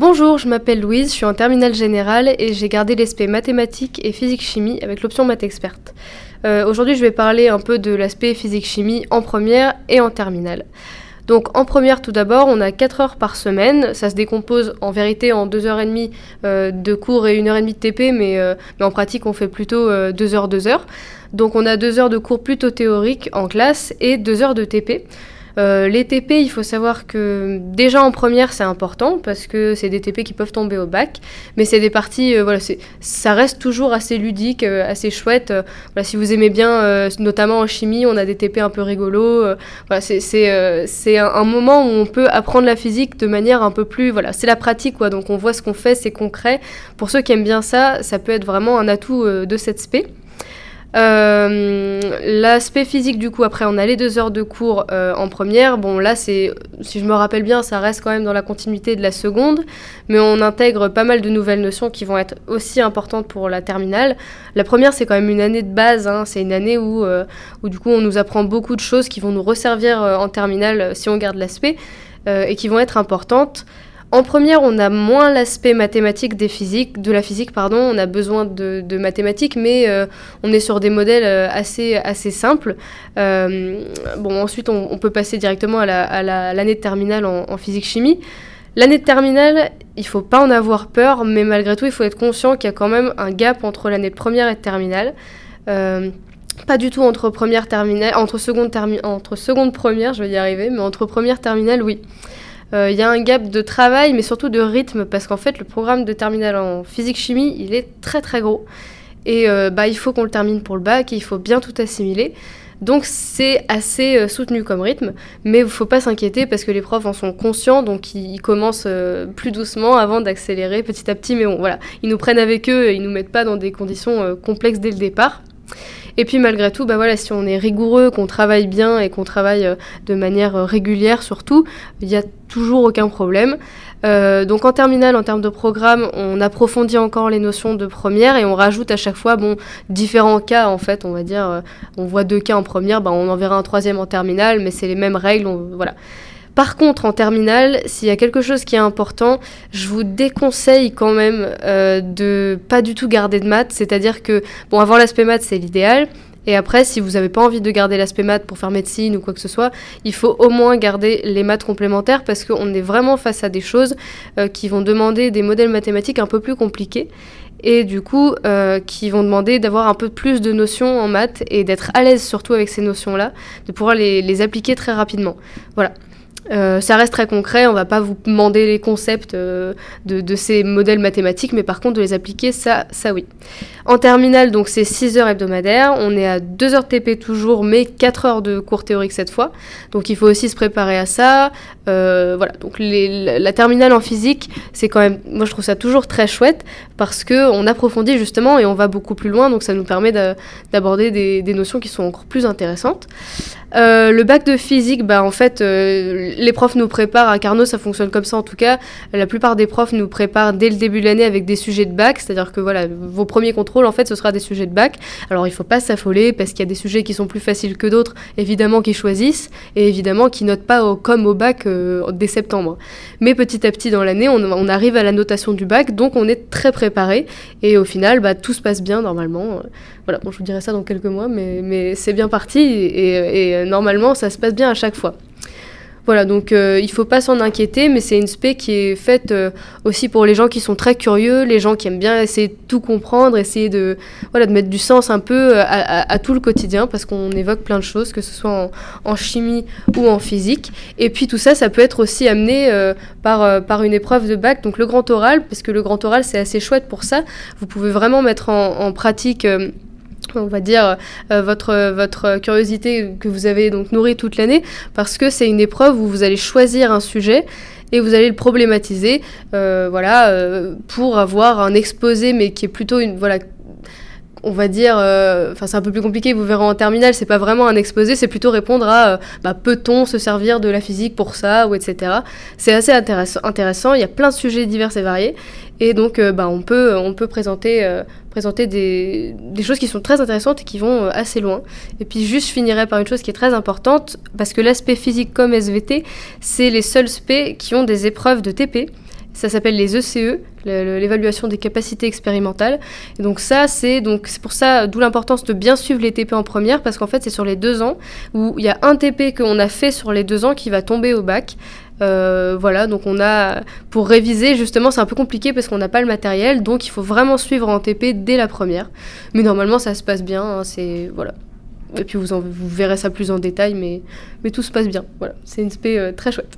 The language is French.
Bonjour, je m'appelle Louise, je suis en terminale générale et j'ai gardé l'aspect mathématiques et physique-chimie avec l'option maths experte. Aujourd'hui, je vais parler un peu de l'aspect physique-chimie en première et en terminale. Donc en première, tout d'abord, on a 4 heures par semaine. Ça se décompose en vérité en 2h30 de cours et 1h30 de TP, mais en pratique, on fait plutôt 2 heures, 2 heures. Donc on a 2 heures de cours plutôt théoriques en classe et 2 heures de TP. Les TP, il faut savoir que déjà en première c'est important parce que c'est des TP qui peuvent tomber au bac, mais c'est des parties, ça reste toujours assez ludique, assez chouette. Si vous aimez bien, notamment en chimie, on a des TP un peu rigolos. C'est un moment où on peut apprendre la physique de manière un peu plus, c'est la pratique quoi. Donc on voit ce qu'on fait, c'est concret. Pour ceux qui aiment bien ça, ça peut être vraiment un atout de cette spé. L'aspect physique du coup, après on a les 2 heures de cours en première. Bon là c'est, si je me rappelle bien, ça reste quand même dans la continuité de la seconde, mais on intègre pas mal de nouvelles notions qui vont être aussi importantes pour la terminale. La première c'est quand même une année de base, c'est une année où du coup on nous apprend beaucoup de choses qui vont nous resservir en terminale si on garde l'aspect et qui vont être importantes. En première, on a moins l'aspect mathématique de la physique, on a besoin de mathématiques, mais on est sur des modèles assez simples. Ensuite, on peut passer directement à l'année de terminale en physique-chimie. L'année de terminale, il ne faut pas en avoir peur, mais malgré tout, il faut être conscient qu'il y a quand même un gap entre l'année de première et de terminale. Pas du tout entre première terminale, entre seconde première, je vais y arriver, mais entre première terminale, oui. Y a un gap de travail, mais surtout de rythme, parce qu'en fait, le programme de terminale en physique-chimie, il est très très gros. Et il faut qu'on le termine pour le bac, et il faut bien tout assimiler. Donc c'est assez soutenu comme rythme, mais il ne faut pas s'inquiéter, parce que les profs en sont conscients, donc ils commencent plus doucement avant d'accélérer petit à petit. Mais bon, voilà, ils nous prennent avec eux, et ils ne nous mettent pas dans des conditions complexes dès le départ. Et puis malgré tout, si on est rigoureux, qu'on travaille bien et qu'on travaille de manière régulière surtout, il n'y a toujours aucun problème. Donc en terminale, en termes de programme, on approfondit encore les notions de première et on rajoute à chaque fois différents cas en fait, on va dire. On voit 2 cas en première, on en verra un 3e en terminale, mais c'est les mêmes règles, voilà. Par contre, en terminale, s'il y a quelque chose qui est important, je vous déconseille quand même de pas du tout garder de maths. C'est-à-dire que, avoir l'aspect maths, c'est l'idéal. Et après, si vous n'avez pas envie de garder l'aspect maths pour faire médecine ou quoi que ce soit, il faut au moins garder les maths complémentaires parce qu'on est vraiment face à des choses qui vont demander des modèles mathématiques un peu plus compliqués. Et du coup, qui vont demander d'avoir un peu plus de notions en maths et d'être à l'aise surtout avec ces notions-là, de pouvoir les appliquer très rapidement. Voilà. Ça reste très concret, on va pas vous demander les concepts de ces modèles mathématiques, mais par contre de les appliquer, ça oui. En terminale, donc c'est 6 heures hebdomadaires, on est à 2 heures de TP toujours, mais 4 heures de cours théoriques cette fois, donc il faut aussi se préparer à ça. Donc la terminale en physique, c'est quand même, moi je trouve ça toujours très chouette, parce qu'on approfondit justement et on va beaucoup plus loin, donc ça nous permet d'aborder des notions qui sont encore plus intéressantes. Le bac de physique, en fait, les profs nous préparent, à Carnot ça fonctionne comme ça en tout cas, la plupart des profs nous préparent dès le début de l'année avec des sujets de bac, c'est-à-dire que vos premiers contrôles en fait ce sera des sujets de bac. Alors il faut pas s'affoler parce qu'il y a des sujets qui sont plus faciles que d'autres, évidemment qu'ils choisissent et évidemment qu'ils notent pas comme au bac dès septembre. Mais petit à petit dans l'année on arrive à la notation du bac, donc on est très préparé et au final tout se passe bien normalement. Je vous dirai ça dans quelques mois, mais c'est bien parti et normalement ça se passe bien à chaque fois. Voilà, donc il ne faut pas s'en inquiéter, mais c'est une spé qui est faite aussi pour les gens qui sont très curieux, les gens qui aiment bien essayer de tout comprendre, essayer de mettre du sens un peu à tout le quotidien, parce qu'on évoque plein de choses, que ce soit en chimie ou en physique. Et puis tout ça, ça peut être aussi amené par une épreuve de bac, donc le grand oral, parce que le grand oral, c'est assez chouette pour ça. Vous pouvez vraiment mettre en pratique... on va dire votre curiosité que vous avez donc nourrie toute l'année, parce que c'est une épreuve où vous allez choisir un sujet et vous allez le problématiser pour avoir un exposé mais qui est plutôt on va dire, c'est un peu plus compliqué, vous verrez en terminale, c'est pas vraiment un exposé, c'est plutôt répondre à peut-on se servir de la physique pour ça, ou etc. C'est assez intéressant, il y a plein de sujets divers et variés, et donc on peut présenter des choses qui sont très intéressantes et qui vont assez loin. Et puis juste je finirai par une chose qui est très importante, parce que l'aspect physique comme SVT, c'est les seuls spé qui ont des épreuves de TP. Ça s'appelle les ECE, l'évaluation des capacités expérimentales. Et donc c'est pour ça, d'où l'importance de bien suivre les TP en première, parce qu'en fait, c'est sur les 2 ans, où il y a un TP qu'on a fait sur les 2 ans qui va tomber au bac. Voilà, donc pour réviser, justement, c'est un peu compliqué parce qu'on n'a pas le matériel, donc il faut vraiment suivre en TP dès la première. Mais normalement, ça se passe bien, hein, voilà. Et puis vous verrez ça plus en détail, mais tout se passe bien. Voilà, c'est une spé très chouette.